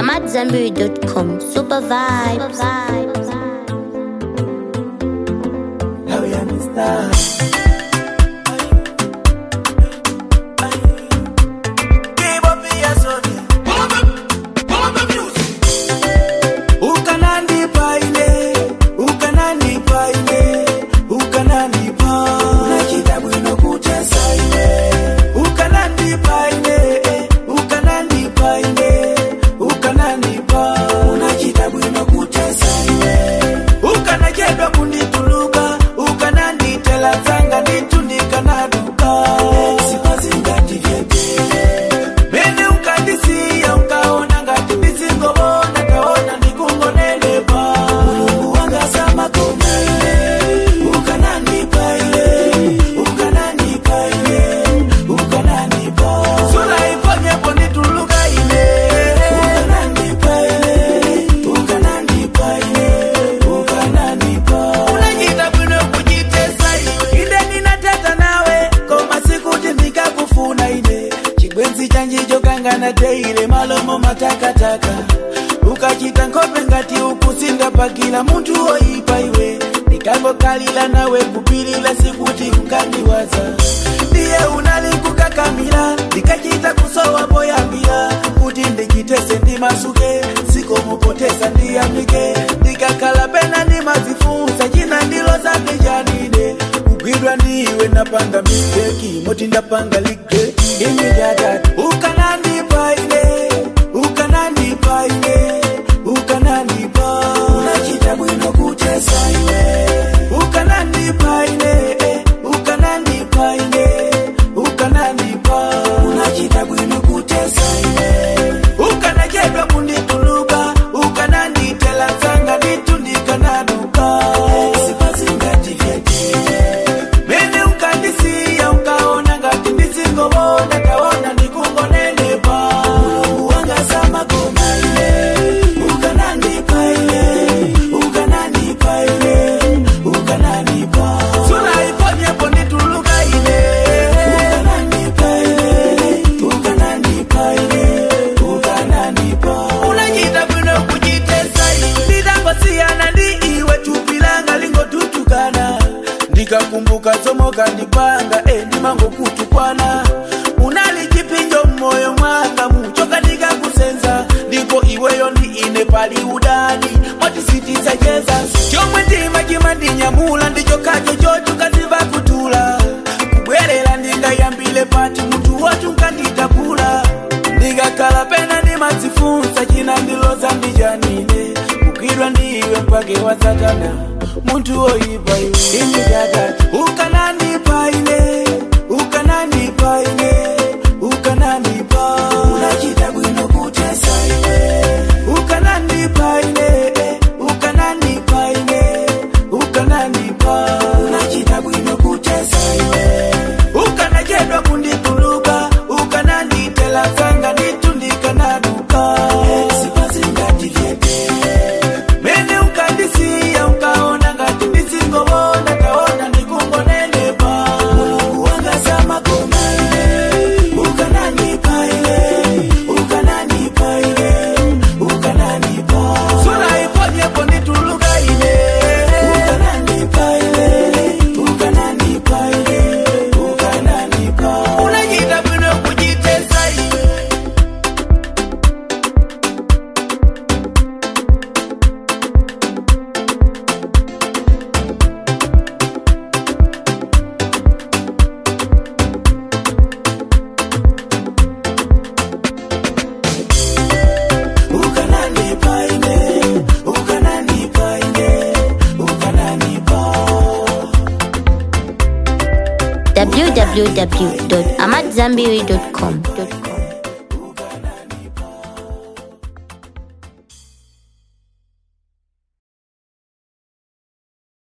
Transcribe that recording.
AmadZanbury.com. Super vibes. Now we understand. Teile malomo matakataka ukachita nkope ngati ukusinda pakila muntu oipa iwe nikango kalila nawe kupilila sikuti ungandiwaza ndiye unalikukakamila nikachita kusowa boyambila kuti ndikitese ndimasuke sikomupoteza ndiyamike nikakala pena ndimazifunza jina ndilo zake janine kugwidwa ndiwe napanga misteki moti ndapanga ligre imidadad ukanandipa unachita bwino kutesa iwe ukanandipa unachita bwino kutesa iwe ukanajedwa kundituluka ukananditela zanga nitundika naduka sipazingati vyete mene ukandisia ukaona ngati ndisingobona kaona nikungonenepa uwangasama koma kumbuka somo kanipanga ndimango kutukwana unalijipinjo moyo mwanga muchoka kusenza ndipo iweyo ndi ine pali udani moti sitisa jeza chomwe ndima chimandinyamula ndicho kacho chotu kaziva kutula kubwerera ndingayambile pati mutu wotu nkanditapula ndingakala pena ndimazifunza china ndiloza ndijanine kukidwa ndiwe mpake wa satana muntu oipa iwe imidadad ukanandipa unachita bwino kutesa iwe ukanandipa unachita bwino kutesa iwe ukanajedwa kundituluka ukananditela zanga nitundika naduka sipazingati vyete mene ukandisia ukaona ngati ndisingobona kaona nikungonenepa uwangasama koma sula iponyepo nituluka ine unajita bwino kujitesa www.AmadZanbury.com.